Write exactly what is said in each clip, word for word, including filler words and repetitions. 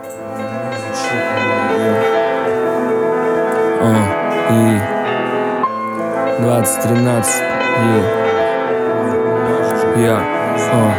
А, и двадцать тринадцать, и я, а.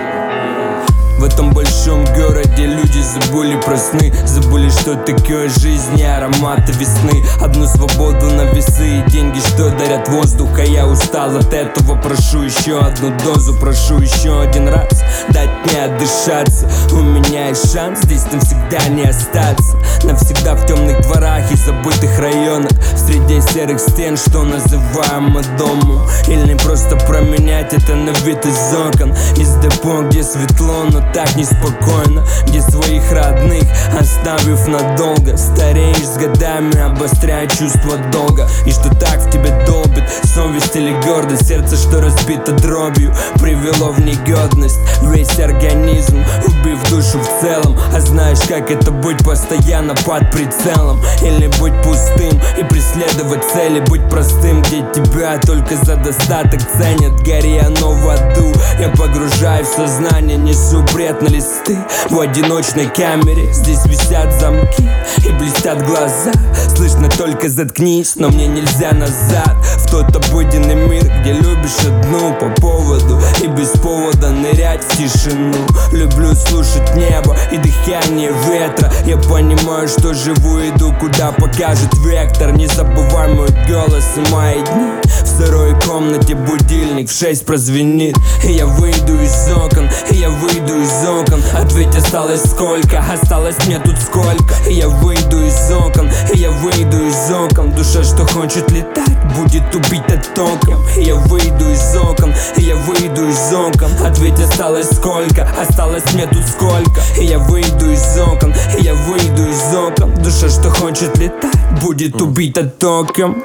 В этом большом городе люди забыли про сны, забыли, что такое жизнь и ароматы весны. Одну свободу на весы и деньги, что дарят воздух. А я устал от этого, прошу еще одну дозу, прошу еще один раз дать мне отдышаться. У меня есть шанс здесь навсегда не остаться, навсегда в темных дворах и забытых районах, среди серых стен, что называем мы домом. Или просто променять это на вид из окон, из депо, где светло, но так неспокойно, где своих родных оставив надолго. Стареешь с годами, обостряя чувство долга, и что так в тебе долбит совесть или гордость. Сердце, что разбито дробью, привело в негодность весь организм, убив душу в целом. А знаешь, как это быть постоянно под прицелом? Или быть пустым и преследовать цели, быть простым, где тебя только за достаток ценят. Гори оно в аду, я погружаюсь в сознание, несу бред на листы в одиночной камере. Здесь висят замки и блестят глаза, слышно только заткнись, но мне нельзя назад в тот обыденный мир, где любишь одну по поводу и без повода нырять в тишину. Люблю слушать небо и дыхание ветра. Я понимаю, что живу, иду куда покажет вектор. Не забывай мой голос и мои дни. В второй комнате будильник в шесть прозвенит, и я выйду из окон, и я выйду из окон. Ответь, осталось сколько, осталось мне тут сколько. И я выйду из окон, и я выйду из окон. Душа, что хочет летать, будет убита током. И я выйду из окон, и я выйду из окон. Ответь, осталось сколько, осталось мне тут сколько. И я выйду из окон, и я выйду из окон. Душа, что хочет летать, будет убита током.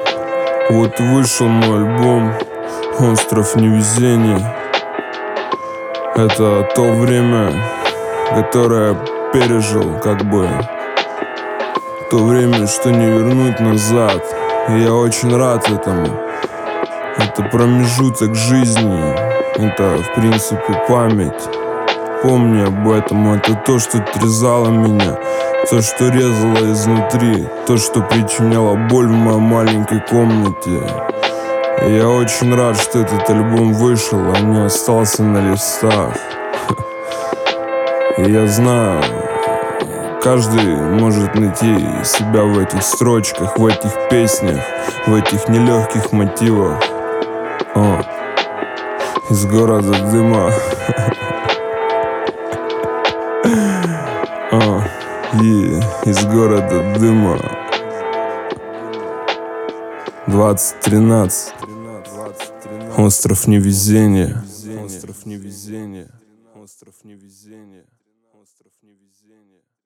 Вот вышел мой альбом «Остров невезения». Это то время, которое я пережил, как бы то время, что не вернуть назад. И я очень рад этому. Это промежуток жизни, это в принципе память. Помни об этом, это то, что трезало меня, то, что резало изнутри, то, что причиняло боль в моей маленькой комнате. И я очень рад, что этот альбом вышел, а не остался на листах. И я знаю, каждый может найти себя в этих строчках, в этих песнях, в этих нелегких мотивах. О, из города дыма. О, и из города дыма. двадцать тринадцать. Остров невезения. Остров невезения. Остров невезения. Остров невезения.